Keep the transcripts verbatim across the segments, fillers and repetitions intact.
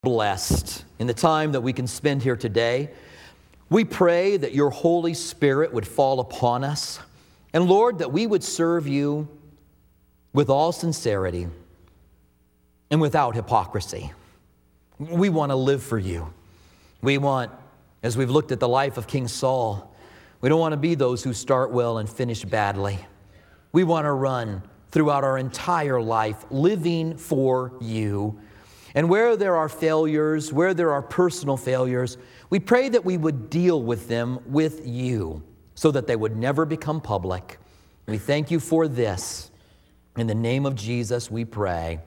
Blessed in the time that we can spend here today. We pray that your Holy Spirit would fall upon us. And Lord, that we would serve you with all sincerity and without hypocrisy. We want to live for you. We want, as we've looked at the life of King Saul, we don't want to be those who start well and finish badly. We want to run throughout our entire life living for you. And where there are failures, where there are personal failures, we pray that we would deal with them with you so that they would never become public. We thank you for this. In the name of Jesus, we pray.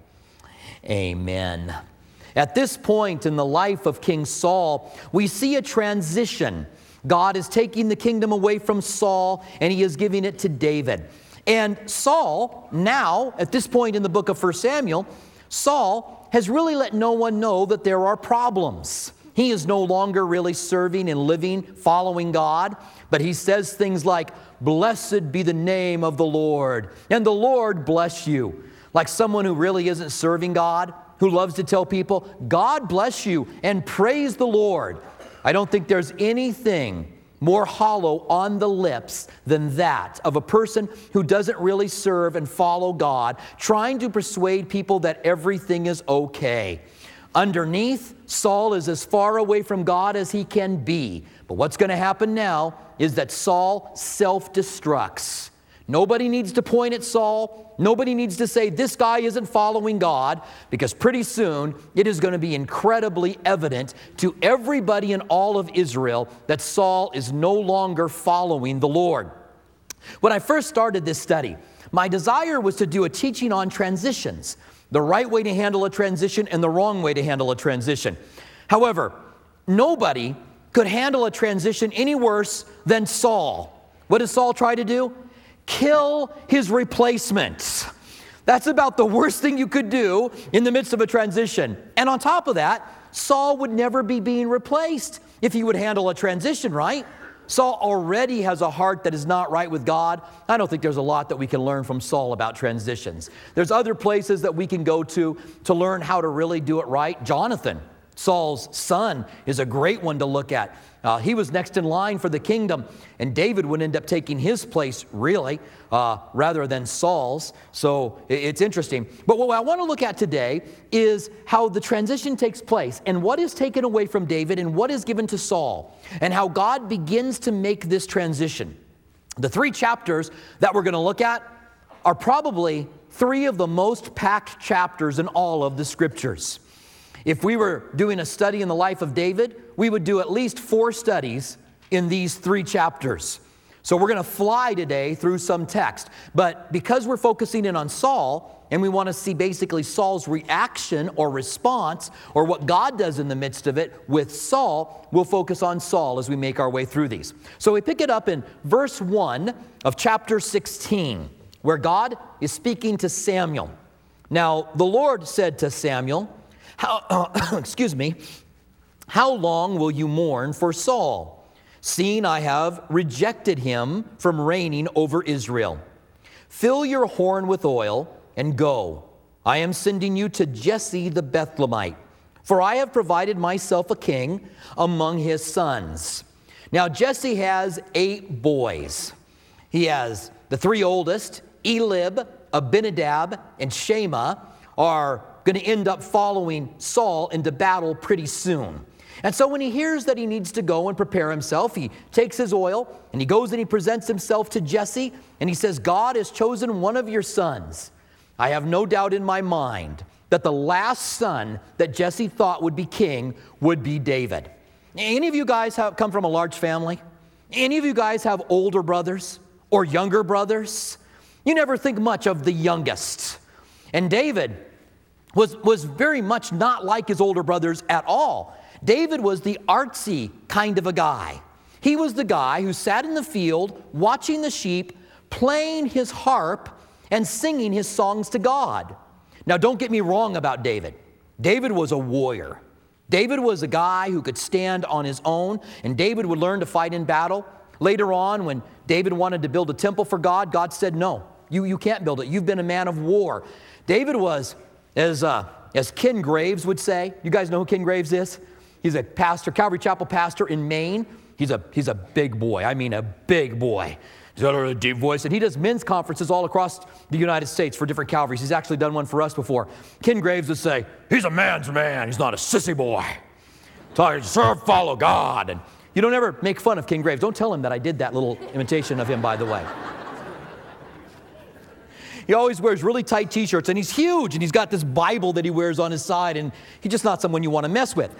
Amen. At this point in the life of King Saul, we see a transition. God is taking the kingdom away from Saul, and he is giving it to David. And Saul, now, at this point in the book of First Samuel, Saul has really let no one know that there are problems. He is no longer really serving and living, following God, but he says things like, "Blessed be the name of the Lord, and the Lord bless you." Like someone who really isn't serving God, who loves to tell people, "God bless you," and praise the Lord. I don't think there's anything more hollow on the lips than that of a person who doesn't really serve and follow God, trying to persuade people that everything is okay. Underneath, Saul is as far away from God as he can be. But what's going to happen now is that Saul self-destructs. Nobody needs to point at Saul. Nobody needs to say, this guy isn't following God, because pretty soon it is going to be incredibly evident to everybody in all of Israel that Saul is no longer following the Lord. When I first started this study, my desire was to do a teaching on transitions, the right way to handle a transition and the wrong way to handle a transition. However, nobody could handle a transition any worse than Saul. What does Saul try to do? Kill his replacement. That's about the worst thing you could do in the midst of a transition. And on top of that, Saul would never be being replaced if he would handle a transition right. Saul already has a heart that is not right with God. I don't think there's a lot that we can learn from Saul about transitions. There's other places that we can go to to learn how to really do it right. Jonathan, Saul's son, is a great one to look at. Uh, he was next in line for the kingdom, and David would end up taking his place, really, uh, rather than Saul's. So it's interesting. But what I want to look at today is how the transition takes place, and what is taken away from David and what is given to Saul, and how God begins to make this transition. The three chapters that we're going to look at are probably three of the most packed chapters in all of the scriptures. If we were doing a study in the life of David, we would do at least four studies in these three chapters. So we're going to fly today through some text. But because we're focusing in on Saul, and we want to see basically Saul's reaction or response, or what God does in the midst of it with Saul, we'll focus on Saul as we make our way through these. So we pick it up in verse one of chapter sixteen, where God is speaking to Samuel. Now, the Lord said to Samuel, How, uh, excuse me, how long will you mourn for Saul, seeing I have rejected him from reigning over Israel? Fill your horn with oil and go. I am sending you to Jesse the Bethlehemite, for I have provided myself a king among his sons. Now Jesse has eight boys. He has the three oldest, Elib, Abinadab, and Shema, are going to end up following Saul into battle pretty soon. And so when he hears that he needs to go and prepare himself, he takes his oil and he goes and he presents himself to Jesse, and he says, God has chosen one of your sons. I have no doubt in my mind that the last son that Jesse thought would be king would be David. Any of you guys have come from a large family? Any of you guys have older brothers or younger brothers? You never think much of the youngest. And David was, was very much not like his older brothers at all. David was the artsy kind of a guy. He was the guy who sat in the field watching the sheep, playing his harp, and singing his songs to God. Now, don't get me wrong about David. David was a warrior. David was a guy who could stand on his own, and David would learn to fight in battle. Later on, when David wanted to build a temple for God, God said, no, you, you can't build it. You've been a man of war. David was, as uh, as Ken Graves would say. You guys know who Ken Graves is? He's a pastor, Calvary Chapel pastor in Maine. He's a, he's a big boy. I mean, a big boy. He's got a deep voice, and he does men's conferences all across the United States for different Calvaries. He's actually done one for us before. Ken Graves would say, he's a man's man. He's not a sissy boy. So serve, follow God. And you don't ever make fun of Ken Graves. Don't tell him that I did that little imitation of him, by the way. He always wears really tight t-shirts, and he's huge, and he's got this Bible that he wears on his side, and he's just not someone you want to mess with.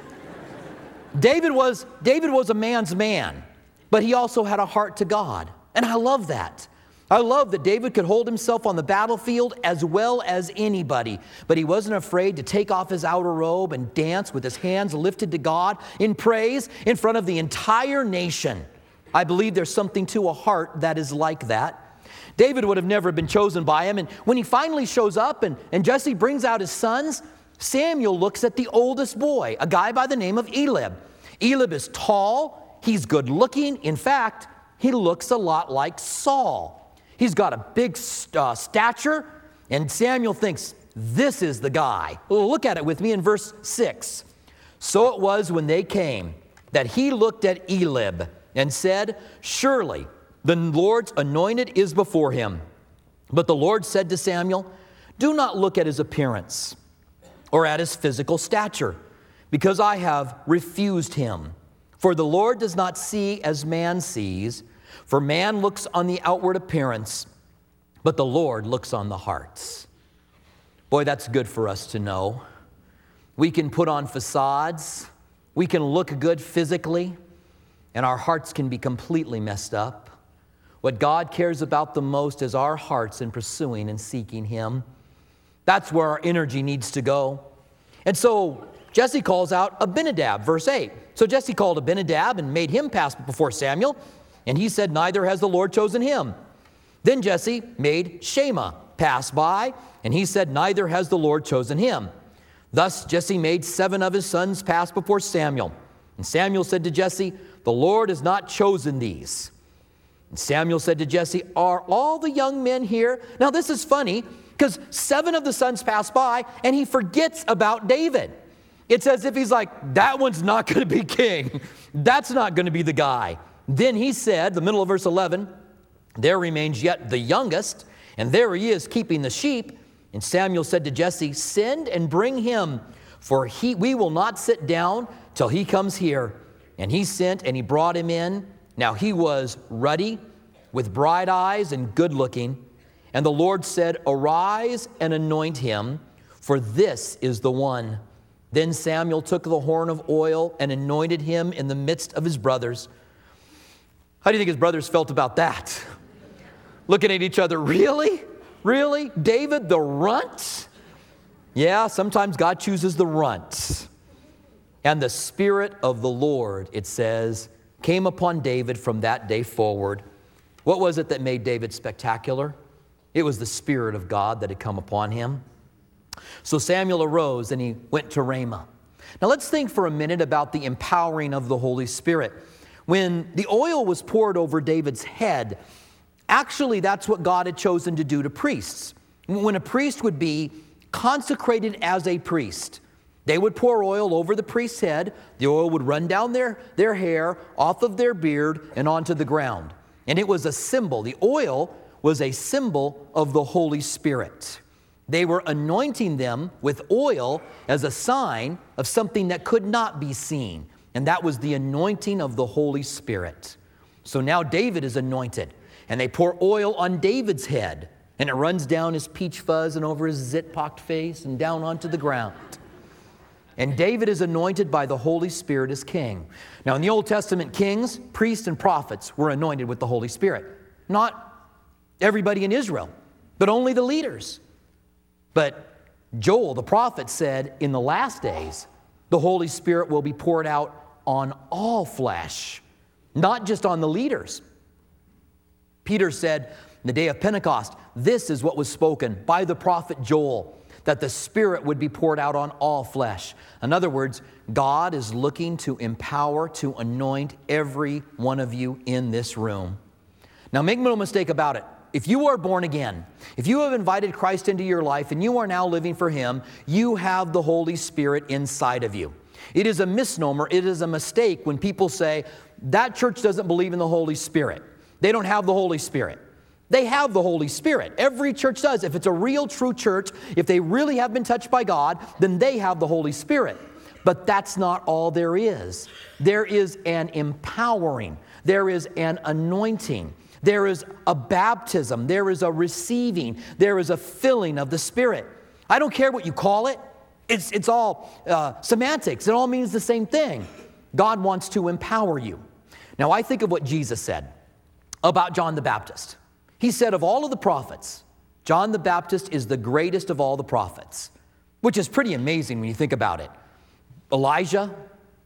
David was, David was a man's man, but he also had a heart to God, and I love that. I love that David could hold himself on the battlefield as well as anybody, but he wasn't afraid to take off his outer robe and dance with his hands lifted to God in praise in front of the entire nation. I believe there's something to a heart that is like that. David would have never been chosen by him, and when he finally shows up and, and Jesse brings out his sons, Samuel looks at the oldest boy, a guy by the name of Eliab. Eliab is tall, he's good looking. In fact, he looks a lot like Saul. He's got a big uh, stature, and Samuel thinks, this is the guy. Well, look at it with me in verse six. So it was when they came that he looked at Eliab and said, surely the Lord's anointed is before him. But the Lord said to Samuel, do not look at his appearance or at his physical stature, because I have refused him. For the Lord does not see as man sees, for man looks on the outward appearance, but the Lord looks on the hearts. Boy, that's good for us to know. We can put on facades, we can look good physically, and our hearts can be completely messed up. What God cares about the most is our hearts in pursuing and seeking him. That's where our energy needs to go. And so Jesse calls out Abinadab, verse eight. So Jesse called Abinadab and made him pass before Samuel, and he said, neither has the Lord chosen him. Then Jesse made Shammah pass by, and he said, neither has the Lord chosen him. Thus Jesse made seven of his sons pass before Samuel. And Samuel said to Jesse, the Lord has not chosen these. And Samuel said to Jesse, are all the young men here? Now this is funny, because seven of the sons pass by, and he forgets about David. It's as if he's like, that one's not going to be king. That's not going to be the guy. Then he said, the middle of verse eleven, there remains yet the youngest, and there he is keeping the sheep. And Samuel said to Jesse, send and bring him, for he, we will not sit down till he comes here. And he sent, and he brought him in. Now he was ruddy, with bright eyes and good looking. And the Lord said, arise and anoint him, for this is the one. Then Samuel took the horn of oil and anointed him in the midst of his brothers. How do you think his brothers felt about that? Looking at each other, really? Really? David, the runt? Yeah, sometimes God chooses the runt. And the Spirit of the Lord, it says, came upon David from that day forward. What was it that made David spectacular? It was the Spirit of God that had come upon him. So Samuel arose and he went to Ramah. Now let's think for a minute about the empowering of the Holy Spirit. When the oil was poured over David's head, actually that's what God had chosen to do to priests. When a priest would be consecrated as a priest, they would pour oil over the priest's head. The oil would run down their, their hair, off of their beard, and onto the ground. And it was a symbol. The oil was a symbol of the Holy Spirit. They were anointing them with oil as a sign of something that could not be seen. And that was the anointing of the Holy Spirit. So now David is anointed. And they pour oil on David's head. And it runs down his peach fuzz and over his zit-pocked face and down onto the ground. And David is anointed by the Holy Spirit as king. Now in the Old Testament, kings, priests, and prophets were anointed with the Holy Spirit. Not everybody in Israel, but only the leaders. But Joel, the prophet, said, in the last days, the Holy Spirit will be poured out on all flesh, not just on the leaders. Peter said, in the day of Pentecost, this is what was spoken by the prophet Joel, that the Spirit would be poured out on all flesh. In other words, God is looking to empower, to anoint every one of you in this room. Now make no mistake about it. if you are born again, if you have invited Christ into your life and you are now living for Him, you have the Holy Spirit inside of you. It is a misnomer, it is a mistake when people say, that church doesn't believe in the Holy Spirit. They don't have the Holy Spirit. They have the Holy Spirit. Every church does. If it's a real, true church, if they really have been touched by God, then they have the Holy Spirit. But that's not all there is. There is an empowering. There is an anointing. There is a baptism. There is a receiving. There is a filling of the Spirit. I don't care what you call it. It's, it's all uh, semantics. It all means the same thing. God wants to empower you. Now, I think of what Jesus said about John the Baptist. He said, of all of the prophets, John the Baptist is the greatest of all the prophets, which is pretty amazing when you think about it. Elijah,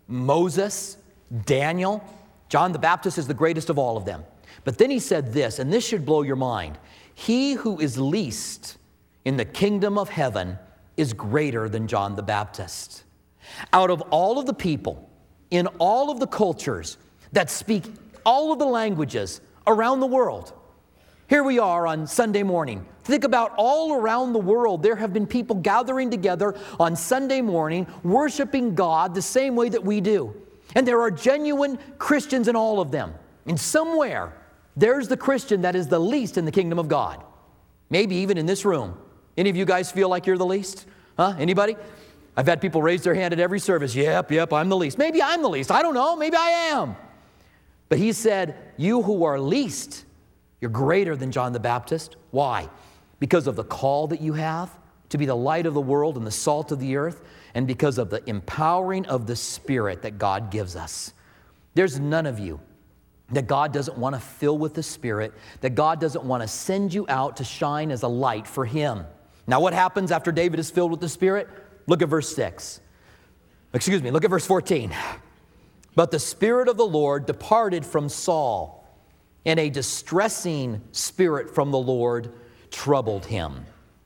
Moses, Daniel, John the Baptist is the greatest of all of them. But then he said this, and this should blow your mind. He who is least in the kingdom of heaven is greater than John the Baptist. Out of all of the people, in all of the cultures that speak all of the languages around the world, here we are on Sunday morning. Think about all around the world. There have been people gathering together on Sunday morning, worshiping God the same way that we do. And there are genuine Christians in all of them. And somewhere, there's the Christian that is the least in the kingdom of God. Maybe even in this room. Any of you guys feel like you're the least? Huh? Anybody? I've had people raise their hand at every service. Yep, yep, I'm the least. Maybe I'm the least. I don't know. Maybe I am. But he said, you who are least, you're greater than John the Baptist. Why? Because of the call that you have to be the light of the world and the salt of the earth, and because of the empowering of the Spirit that God gives us. There's none of you that God doesn't want to fill with the Spirit, that God doesn't want to send you out to shine as a light for Him. Now, what happens after David is filled with the Spirit? Look at verse six. Excuse me, look at verse fourteen. But the Spirit of the Lord departed from Saul, and a distressing spirit from the Lord troubled him.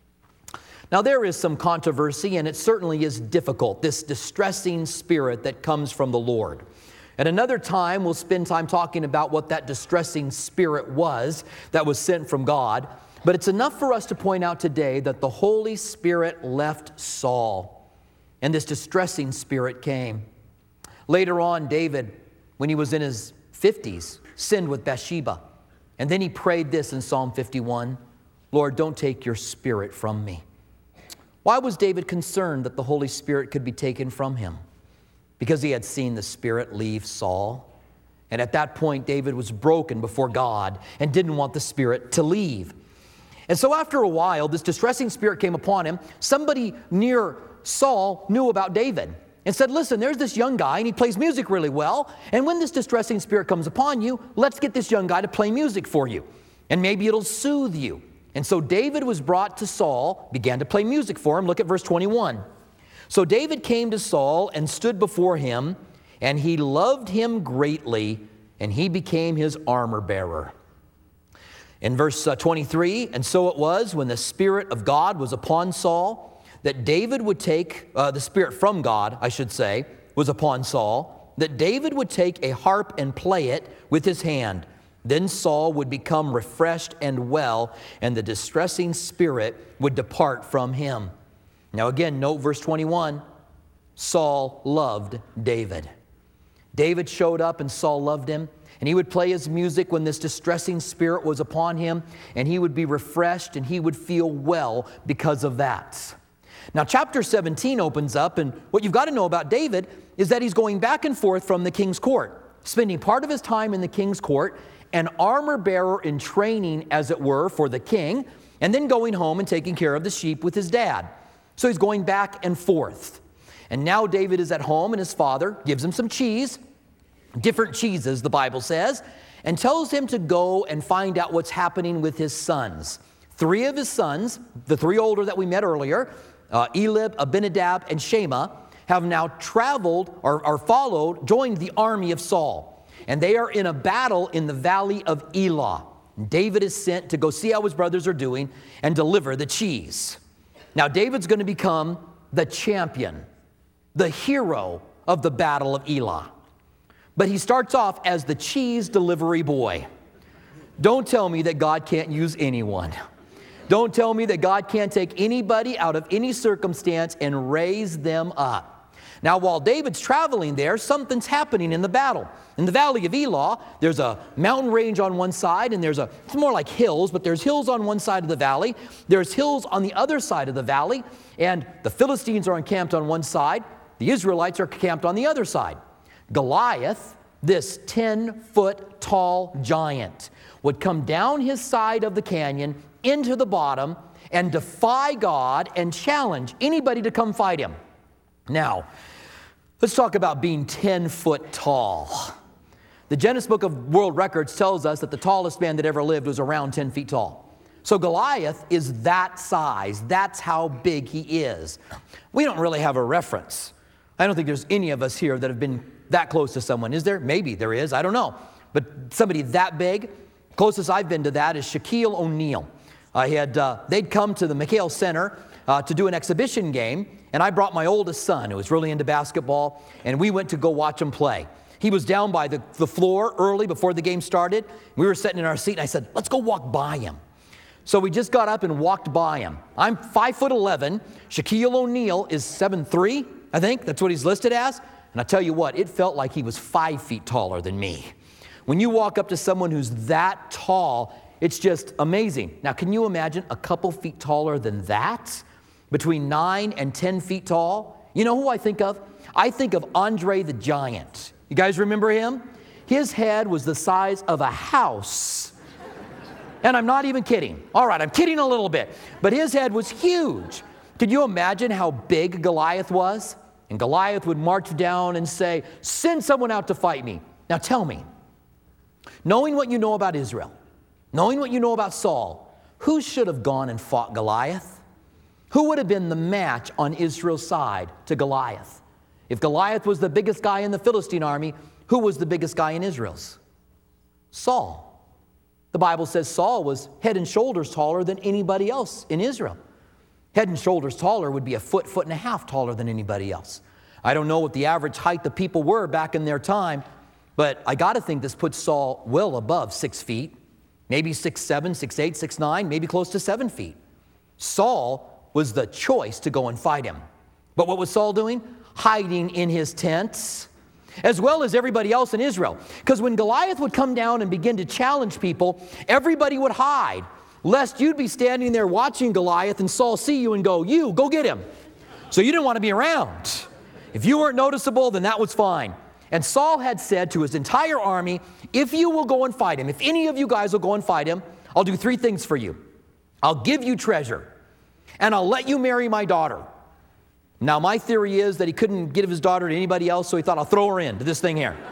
Now, there is some controversy, and it certainly is difficult, this distressing spirit that comes from the Lord. At another time, we'll spend time talking about what that distressing spirit was that was sent from God. But it's enough for us to point out today that the Holy Spirit left Saul, and this distressing spirit came. Later on, David, when he was in his fifties, sinned with Bathsheba. And then he prayed this in Psalm fifty-one, Lord, don't take your Spirit from me. Why was David concerned that the Holy Spirit could be taken from him? Because he had seen the Spirit leave Saul. And at that point, David was broken before God and didn't want the Spirit to leave. And so after a while, this distressing spirit came upon him. Somebody near Saul knew about David and said, listen, there's this young guy and he plays music really well. And when this distressing spirit comes upon you, let's get this young guy to play music for you. And maybe it'll soothe you. And so David was brought to Saul, began to play music for him. Look at verse twenty-one. So David came to Saul and stood before him, and he loved him greatly, and he became his armor bearer. In verse uh, twenty-three, and so it was when the Spirit of God was upon Saul, that David would take, uh, the Spirit from God, I should say, was upon Saul, that David would take a harp and play it with his hand. Then Saul would become refreshed and well, and the distressing spirit would depart from him. Now again, note verse twenty-one, Saul loved David. David showed up and Saul loved him, and he would play his music when this distressing spirit was upon him, and he would be refreshed and he would feel well because of that. Now chapter seventeen opens up, and what you've got to know about David is that he's going back and forth from the king's court, spending part of his time in the king's court, an armor bearer in training, as it were, for the king, and then going home and taking care of the sheep with his dad. So he's going back and forth. And now David is at home, and his father gives him some cheese, different cheeses, the Bible says, and tells him to go and find out what's happening with his sons. Three of his sons, the three older that we met earlier, uh, Eliab, Abinadab, and Shema, have now traveled or, or followed, joined the army of Saul. And they are in a battle in the valley of Elah. David is sent to go see how his brothers are doing and deliver the cheese. Now David's going to become the champion, the hero of the battle of Elah. But he starts off as the cheese delivery boy. Don't tell me that God can't use anyone. Don't tell me that God can't take anybody out of any circumstance and raise them up. Now, while David's traveling there, something's happening in the battle. In the valley of Elah, there's a mountain range on one side, and there's a, it's more like hills, but there's hills on one side of the valley. There's hills on the other side of the valley, and the Philistines are encamped on one side. The Israelites are camped on the other side. Goliath, this ten-foot tall giant, would come down his side of the canyon into the bottom and defy God and challenge anybody to come fight him. Now, let's talk about being ten foot tall. The Guinness Book of World Records tells us that the tallest man that ever lived was around ten feet tall. So Goliath is that size. That's how big he is. We don't really have a reference. I don't think there's any of us here that have been that close to someone. Is there? Maybe there is. I don't know. But somebody that big, closest I've been to that is Shaquille O'Neal. I had, uh, they'd come to the McHale Center uh, to do an exhibition game, and I brought my oldest son, who was really into basketball, and we went to go watch him play. He was down by the, the floor early before the game started. We were sitting in our seat, and I said, let's go walk by him. So we just got up and walked by him. I'm five foot eleven. Shaquille O'Neal is seven three, I think. That's what he's listed as. And I tell you what, it felt like he was five feet taller than me. When you walk up to someone who's that tall, it's just amazing. Now, can you imagine a couple feet taller than that? Between nine and ten feet tall? You know who I think of? I think of Andre the Giant. You guys remember him? His head was the size of a house. And I'm not even kidding. All right, I'm kidding a little bit. But his head was huge. Could you imagine how big Goliath was? And Goliath would march down and say, send someone out to fight me. Now tell me, knowing what you know about Israel, knowing what you know about Saul, who should have gone and fought Goliath? Who would have been the match on Israel's side to Goliath? If Goliath was the biggest guy in the Philistine army, who was the biggest guy in Israel's? Saul. The Bible says Saul was head and shoulders taller than anybody else in Israel. Head and shoulders taller would be a foot, foot and a half taller than anybody else. I don't know what the average height the people were back in their time, but I got to think this puts Saul well above six feet, maybe six, seven, six, eight, six, nine, maybe close to seven feet. Saul was the choice to go and fight him. But what was Saul doing? Hiding in his tents, as well as everybody else in Israel. Because when Goliath would come down and begin to challenge people, everybody would hide, lest you'd be standing there watching Goliath and Saul see you and go, you, go get him. So you didn't want to be around. If you weren't noticeable, then that was fine. And Saul had said to his entire army, if you will go and fight him, if any of you guys will go and fight him, I'll do three things for you. I'll give you treasure, and I'll let you marry my daughter. Now, my theory is that he couldn't give his daughter to anybody else, so he thought, I'll throw her into this thing here.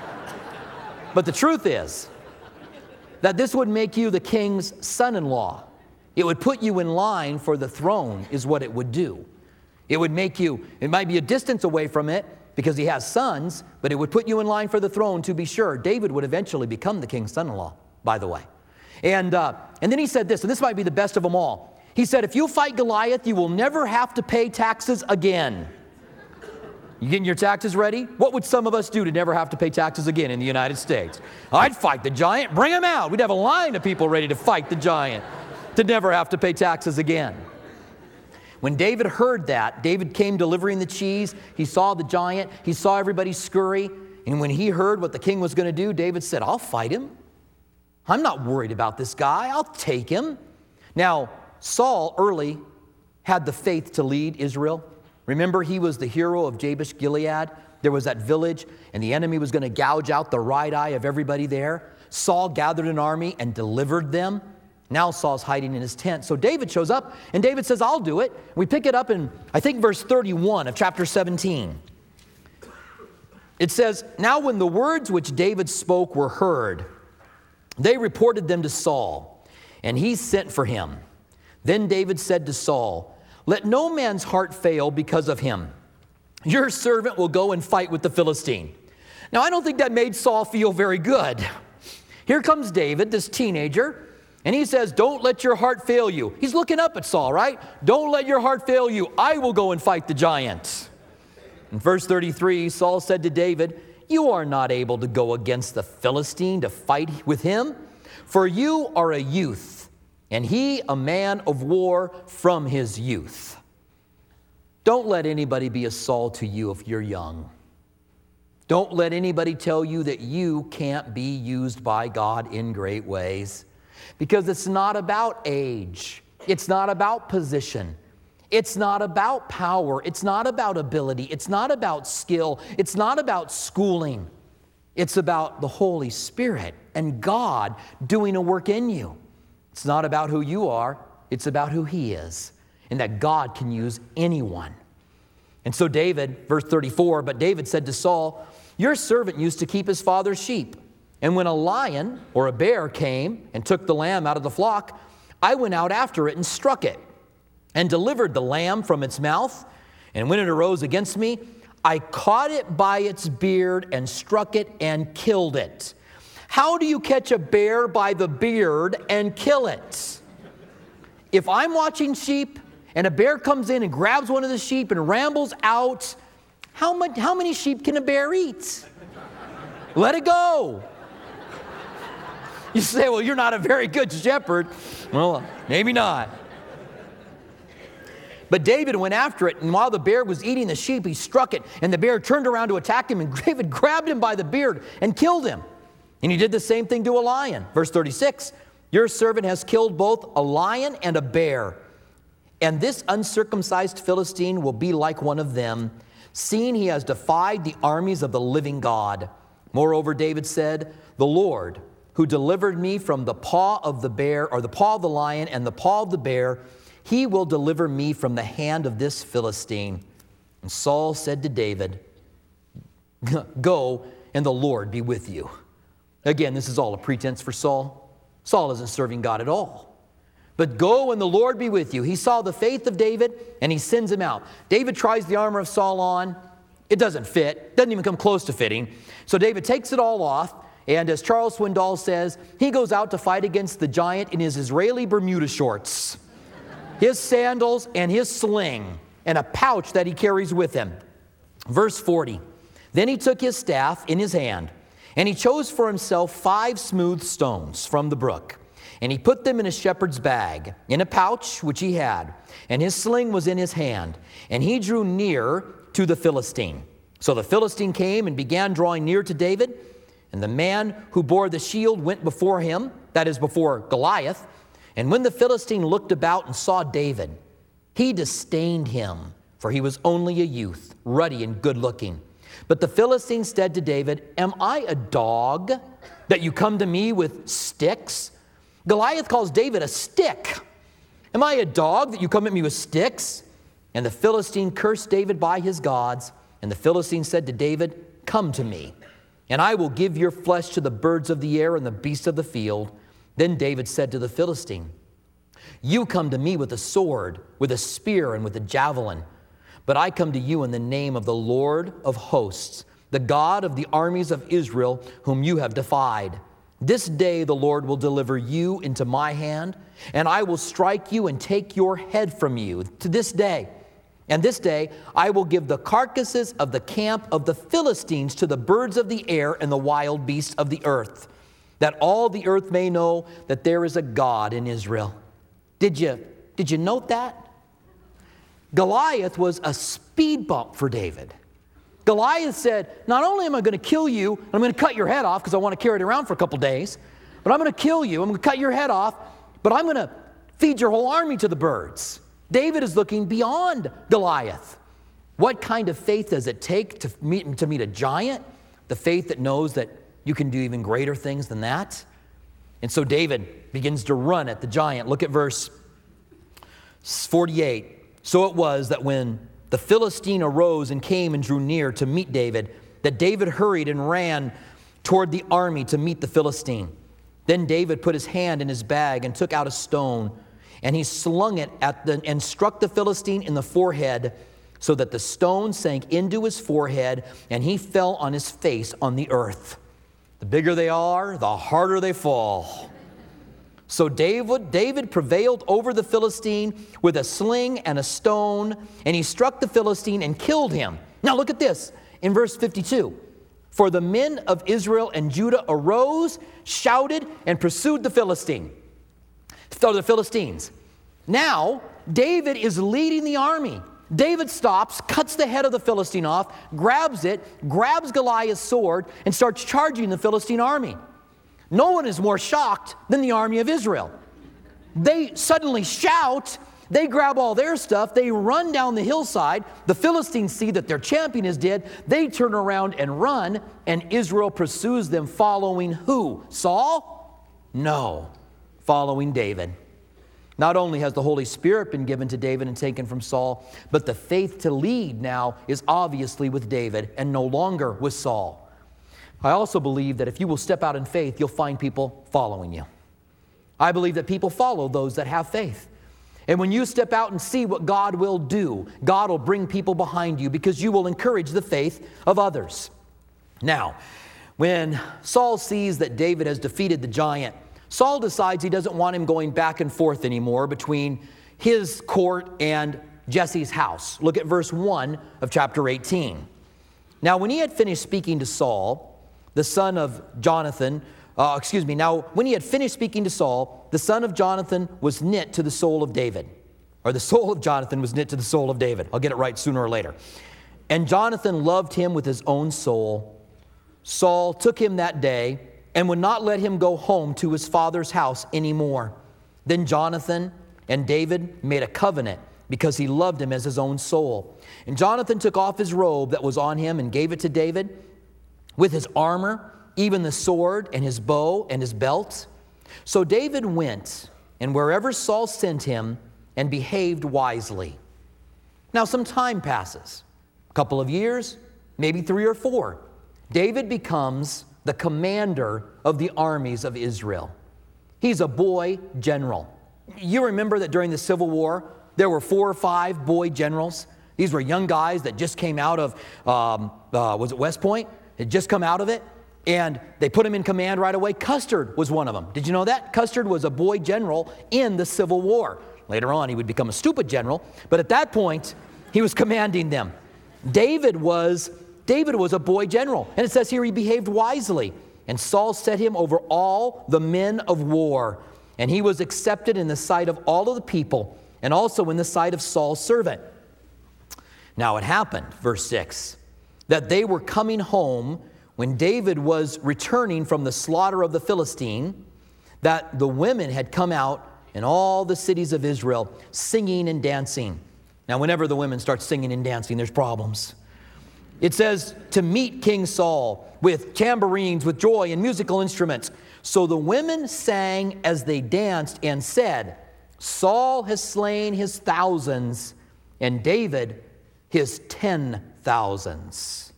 But the truth is that this would make you the king's son-in-law. It would put you in line for the throne, is what it would do. It would make you, it might be a distance away from it because he has sons, but it would put you in line for the throne to be sure. David would eventually become the king's son-in-law, by the way. And, uh, and then he said this, and this might be the best of them all. He said, if you fight Goliath, you will never have to pay taxes again. You getting your taxes ready? What would some of us do to never have to pay taxes again in the United States? I'd fight the giant. Bring him out. We'd have a line of people ready to fight the giant to never have to pay taxes again. When David heard that, David came delivering the cheese. He saw the giant. He saw everybody scurry. And when he heard what the king was going to do, David said, I'll fight him. I'm not worried about this guy. I'll take him. Now, Saul early had the faith to lead Israel. Remember, he was the hero of Jabesh Gilead. There was that village, and the enemy was going to gouge out the right eye of everybody there. Saul gathered an army and delivered them. Now Saul's hiding in his tent. So David shows up, and David says, I'll do it. We pick it up in, I think, verse thirty-one of chapter seventeen. It says, now when the words which David spoke were heard, they reported them to Saul, and he sent for him. Then David said to Saul, let no man's heart fail because of him. Your servant will go and fight with the Philistine. Now, I don't think that made Saul feel very good. Here comes David, this teenager, and he says, don't let your heart fail you. He's looking up at Saul, right? Don't let your heart fail you. I will go and fight the giant. In verse thirty-three, Saul said to David, you are not able to go against the Philistine to fight with him. For you are a youth, and he a man of war from his youth. Don't let anybody be a Saul to you if you're young. Don't let anybody tell you that you can't be used by God in great ways, because it's not about age. It's not about position. It's not about power. It's not about ability. It's not about skill. It's not about schooling. It's about the Holy Spirit and God doing a work in you. It's not about who you are. It's about who He is, and that God can use anyone. And so David, verse thirty-four, but David said to Saul, your servant used to keep his father's sheep. And when a lion or a bear came and took the lamb out of the flock, I went out after it and struck it and delivered the lamb from its mouth. And when it arose against me, I caught it by its beard and struck it and killed it. How do you catch a bear by the beard and kill it? If I'm watching sheep and a bear comes in and grabs one of the sheep and rambles out, how much, how many sheep can a bear eat? Let it go. You say, well, you're not a very good shepherd. Well, maybe not. But David went after it, and while the bear was eating the sheep, he struck it, and the bear turned around to attack him, and David grabbed him by the beard and killed him. And he did the same thing to a lion. Verse thirty-six, your servant has killed both a lion and a bear, and this uncircumcised Philistine will be like one of them, seeing he has defied the armies of the living God. Moreover, David said, the Lord, who delivered me from the paw of the bear, or the paw of the lion and the paw of the bear, He will deliver me from the hand of this Philistine. And Saul said to David, go, and the Lord be with you. Again, this is all a pretense for Saul. Saul isn't serving God at all. But go, and the Lord be with you. He saw the faith of David, and he sends him out. David tries the armor of Saul on. It doesn't fit. Doesn't even come close to fitting. So David takes it all off. And as Charles Swindoll says, he goes out to fight against the giant in his Israeli Bermuda shorts, his sandals, and his sling, and a pouch that he carries with him. Verse forty, then he took his staff in his hand, and he chose for himself five smooth stones from the brook, and he put them in a shepherd's bag, in a pouch which he had, and his sling was in his hand, and he drew near to the Philistine. So the Philistine came and began drawing near to David, and the man who bore the shield went before him, that is, before Goliath. And when the Philistine looked about and saw David, he disdained him, for he was only a youth, ruddy and good-looking. But the Philistine said to David, am I a dog that you come to me with sticks? Goliath calls David a stick. Am I a dog that you come at me with sticks? And the Philistine cursed David by his gods. And the Philistine said to David, come to me, and I will give your flesh to the birds of the air and the beasts of the field. Then David said to the Philistine, you come to me with a sword, with a spear, and with a javelin. But I come to you in the name of the Lord of hosts, the God of the armies of Israel, whom you have defied. This day the Lord will deliver you into my hand, and I will strike you and take your head from you to this day. And this day I will give the carcasses of the camp of the Philistines to the birds of the air and the wild beasts of the earth, that all the earth may know that there is a God in Israel. Did you, did you note that? Goliath was a speed bump for David. Goliath said, not only am I going to kill you, I'm going to cut your head off because I want to carry it around for a couple days, but I'm going to kill you, I'm going to cut your head off, but I'm going to feed your whole army to the birds. David is looking beyond Goliath. What kind of faith does it take to meet, to meet a giant? The faith that knows that you can do even greater things than that. And so David begins to run at the giant. Look at verse forty-eight. So it was that when the Philistine arose and came and drew near to meet David, that David hurried and ran toward the army to meet the Philistine. Then David put his hand in his bag and took out a stone, and he slung it at the and struck the Philistine in the forehead, so that the stone sank into his forehead, and he fell on his face on the earth. The bigger they are, the harder they fall. So David, David prevailed over the Philistine with a sling and a stone, and he struck the Philistine and killed him. Now look at this in verse fifty-two. For the men of Israel and Judah arose, shouted, and pursued the Philistine. So the Philistines. Now, David is leading the army. David stops, cuts the head of the Philistine off, grabs it, grabs Goliath's sword, and starts charging the Philistine army. No one is more shocked than the army of Israel. They suddenly shout, they grab all their stuff, they run down the hillside. The Philistines see that their champion is dead. They turn around and run, and Israel pursues them, following who? Saul? No, following David. Not only has the Holy Spirit been given to David and taken from Saul, but the faith to lead now is obviously with David and no longer with Saul. I also believe that if you will step out in faith, you'll find people following you. I believe that people follow those that have faith. And when you step out and see what God will do, God will bring people behind you because you will encourage the faith of others. Now, when Saul sees that David has defeated the giant, Saul decides he doesn't want him going back and forth anymore between his court and Jesse's house. Look at verse one of chapter eighteen. Now, when he had finished speaking to Saul, the son of Jonathan, uh, excuse me, now when he had finished speaking to Saul, the son of Jonathan was knit to the soul of David. Or the soul of Jonathan was knit to the soul of David. I'll get it right sooner or later. And Jonathan loved him with his own soul. Saul took him that day and would not let him go home to his father's house anymore. Then Jonathan and David made a covenant because he loved him as his own soul. And Jonathan took off his robe that was on him and gave it to David with his armor, even the sword and his bow and his belt. So David went, and wherever Saul sent him, and behaved wisely. Now some time passes, a couple of years, maybe three or four. David becomes the commander of the armies of Israel. He's a boy general. You remember that during the Civil War, there were four or five boy generals. These were young guys that just came out of, um, uh, was it West Point? Had just come out of it, and they put him in command right away. Custer was one of them. Did you know that? Custer was a boy general in the Civil War. Later on, he would become a stupid general, but at that point, he was commanding them. David was David was a boy general, and it says here he behaved wisely. And Saul set him over all the men of war, and he was accepted in the sight of all of the people, and also in the sight of Saul's servant. Now it happened, verse six, that they were coming home when David was returning from the slaughter of the Philistine, that the women had come out in all the cities of Israel singing and dancing. Now whenever the women start singing and dancing, there's problems. It says to meet King Saul with tambourines, with joy and musical instruments. So the women sang as they danced and said, Saul has slain his thousands and David his ten thousands.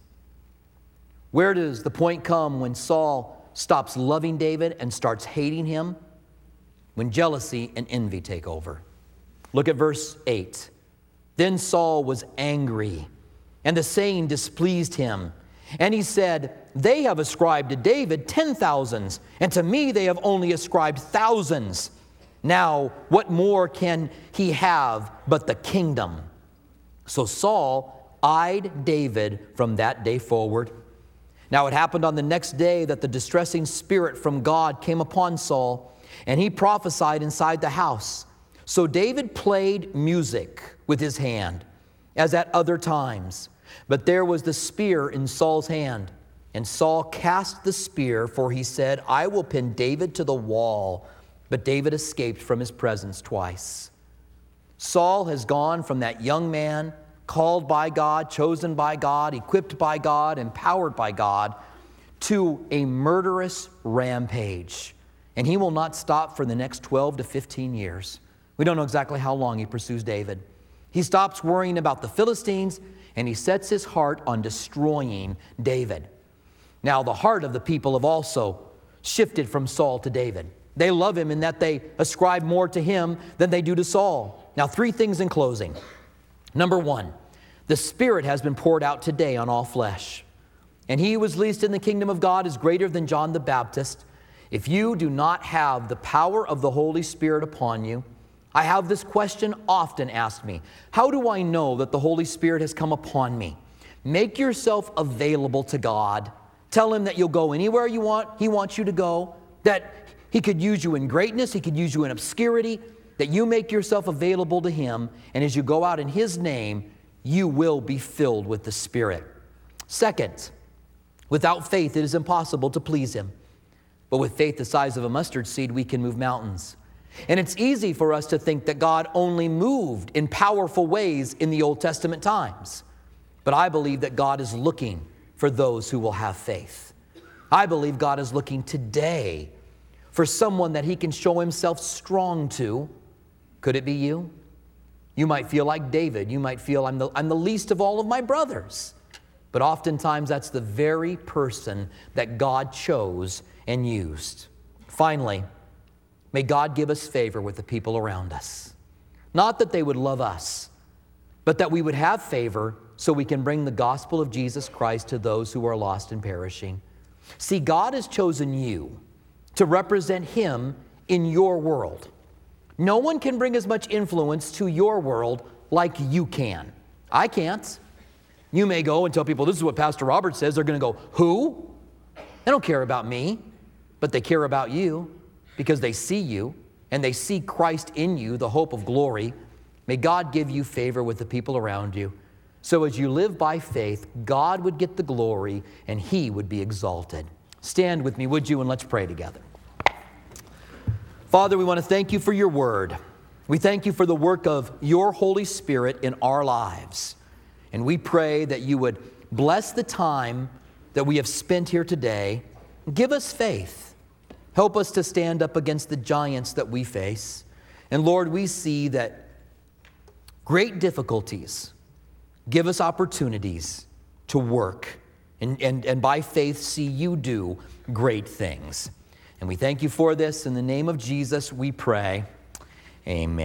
Where does the point come when Saul stops loving David and starts hating him? When jealousy and envy take over. Look at verse eight. Then Saul was angry, and the saying displeased him. And he said, they have ascribed to David ten thousands, and to me they have only ascribed thousands. Now, what more can he have but the kingdom? So Saul eyed David from that day forward. Now it happened on the next day that the distressing spirit from God came upon Saul, and he prophesied inside the house. So David played music with his hand, as at other times. But there was the spear in Saul's hand. And Saul cast the spear, for he said, I will pin David to the wall. But David escaped from his presence twice. Saul has gone from that young man, called by God, chosen by God, equipped by God, empowered by God, to a murderous rampage. And he will not stop for the next twelve to fifteen years. We don't know exactly how long he pursues David. He stops worrying about the Philistines, and he sets his heart on destroying David. Now, the heart of the people have also shifted from Saul to David. They love him in that they ascribe more to him than they do to Saul. Now, three things in closing. Number one, the Spirit has been poured out today on all flesh. And he who was least in the kingdom of God is greater than John the Baptist. If you do not have the power of the Holy Spirit upon you, I have this question often asked me. How do I know that the Holy Spirit has come upon me? Make yourself available to God. Tell him that you'll go anywhere you want, he wants you to go, that he could use you in greatness, he could use you in obscurity, that you make yourself available to him, and as you go out in his name, you will be filled with the Spirit. Second, without faith, it is impossible to please him. But with faith the size of a mustard seed, we can move mountains. And it's easy for us to think that God only moved in powerful ways in the Old Testament times. But I believe that God is looking for those who will have faith. I believe God is looking today for someone that he can show himself strong to. Could it be you? You might feel like David. You might feel, I'm the, I'm the least of all of my brothers. But oftentimes that's the very person that God chose and used. Finally, may God give us favor with the people around us. Not that they would love us, but that we would have favor so we can bring the gospel of Jesus Christ to those who are lost and perishing. See, God has chosen you to represent him in your world. No one can bring as much influence to your world like you can. I can't. You may go and tell people, this is what Pastor Robert says. They're going to go, who? They don't care about me, but they care about you because they see you and they see Christ in you, the hope of glory. May God give you favor with the people around you. So as you live by faith, God would get the glory and he would be exalted. Stand with me, would you, and let's pray together. Father, we want to thank you for your word. We thank you for the work of your Holy Spirit in our lives. And we pray that you would bless the time that we have spent here today. Give us faith. Help us to stand up against the giants that we face. And Lord, we see that great difficulties give us opportunities to work and, and, and by faith see you do great things. And we thank you for this. In the name of Jesus, we pray. Amen.